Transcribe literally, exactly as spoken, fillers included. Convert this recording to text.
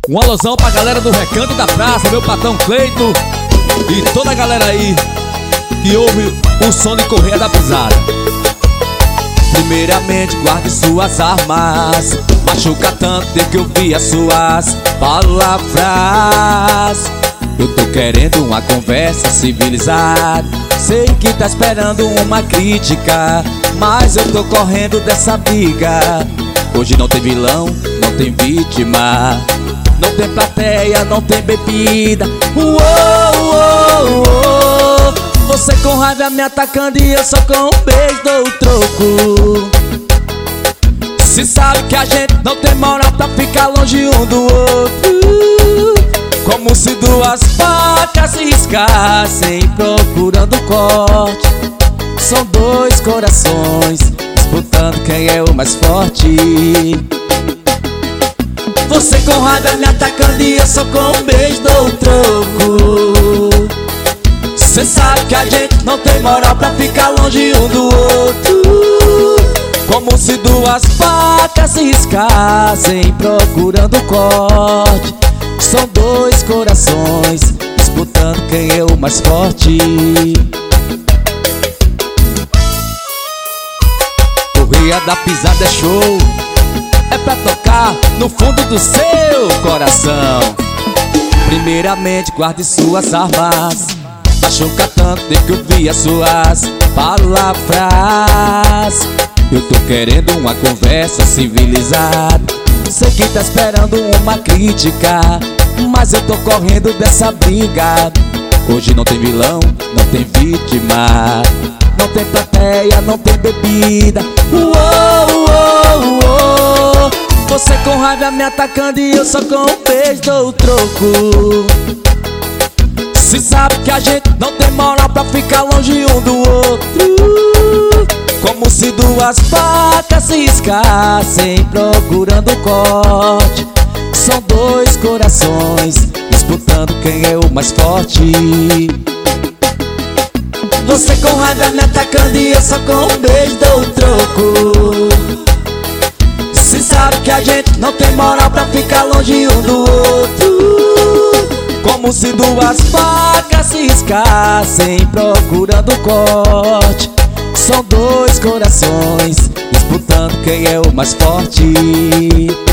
Um alusão pra galera do Recanto da Praça, meu patrão Cleito e toda a galera aí que ouve o som de Correia da Pisada. Primeiramente guarde suas armas, machuca tanto ter que ouvir as suas palavras. Eu tô querendo uma conversa civilizada, sei que tá esperando uma crítica, mas eu tô correndo dessa briga. Hoje não tem vilão, não tem vítima, não tem plateia, não tem bebida. Uou, uou, uou. Você com raiva me atacando e eu só com um beijo dou o troco. Se sabe que a gente não tem moral pra ficar longe um do outro, como se duas facas se riscassem procurando corte. São dois corações disputando quem é o mais forte. Você com raiva me atacando e eu só com um beijo dou o troco. Cê sabe que a gente não tem moral pra ficar longe um do outro, como se duas facas se riscassem procurando corte. São dois corações disputando quem é o mais forte. Correia da Pisada é show, é pra tocar no fundo do seu coração. Primeiramente guarde suas armas, machuca tanto ter que ouvir as suas palavras. Eu tô querendo uma conversa civilizada, sei que tá esperando uma crítica, mas eu tô correndo dessa briga. Hoje não tem vilão, não tem vítima, não tem plateia, não tem bebida. Uou, uou, uou. Você com raiva me atacando e eu só com um beijo dou o troco. Se sabe que a gente não tem moral pra ficar longe um do outro, como se duas facas se riscassem procurando corte. São dois corações disputando quem é o mais forte. Você com raiva me atacando e eu só com um beijo dou o troco. Se sabe que a gente não tem moral pra ficar longe um do outro, como se duas facas se riscassem procurando corte. São dois corações disputando quem é o mais forte.